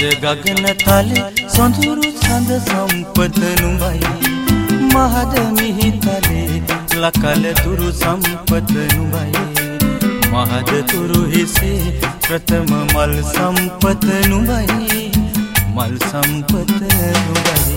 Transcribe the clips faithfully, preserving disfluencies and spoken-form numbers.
මහද ගගන තලේ සොඳුරු සඳ සම්පත නුඹයි මහද මිහිතලේ ලකල තුරු සම්පත නුඹයි මහද තුරු හිසේ ප්‍රථම මල් සම්පත නුඹයි මල් සම්පත නුඹයි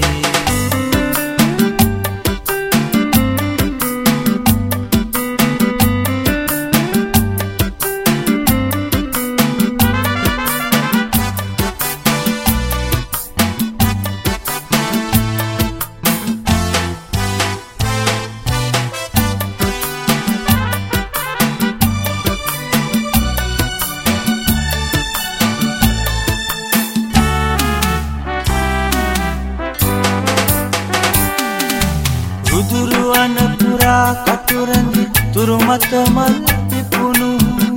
රුදුරුවන පුරා කටුරැඳි තුරුමත මල් පිපුණු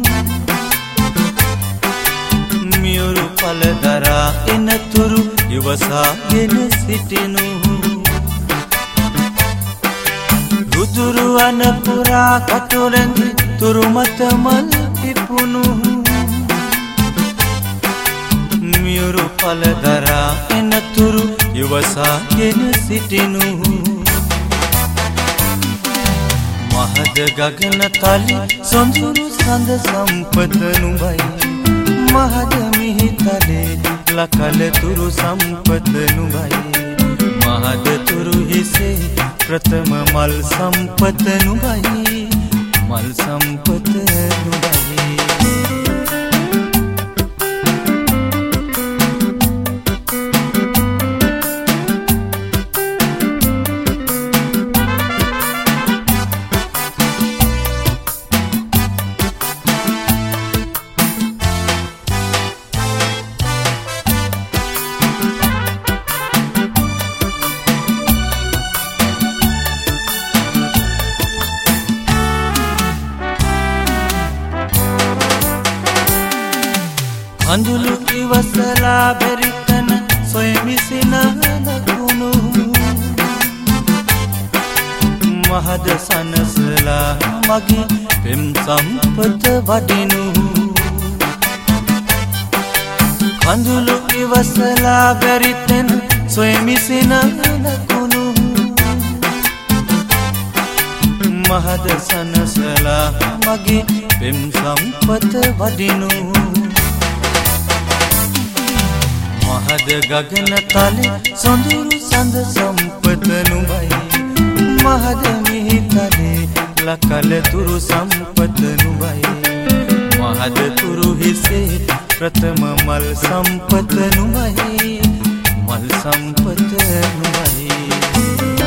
මියුරු පල දරා එනතුරු ඉවසාගෙන සිටිනු රුදුරුවන පුරා කටුරැඳි තුරුමත මල් පිපුණු මියුරු පල දරා එනතුරු ඉවසාගෙන සිටිනු මහද ගගන තලේ සොඳුරු සඳ සම්පත නුඹයි මහද මිහිතලේ ලකල තුරු සම්පත නුඹයි මහද තුරු හිසේ ප්‍රථම මල් සම්පත නුඹයි මල් සම්පත නුඹයි අඳුළු ඉවසලා බැරිතන සොයමි සිනහලකුණු මහද සනසලා මගේ පෙම් සම්පත වඩිනු අඳුළු ඉවසලා බැරිතන සොයමි සිනහලකුණු මහද සනසලා මගේ පෙම් සම්පත වඩිනු මහද ගගන තලේ සොඳුරු සඳ සම්පත නුඹයි මහද මිහිතලේ ලකල තුරු සම්පත නුඹයි මහද තුරු හිසේ ප්‍රථම මල් සම්පත නුඹයි මල් සම්පත නුඹයි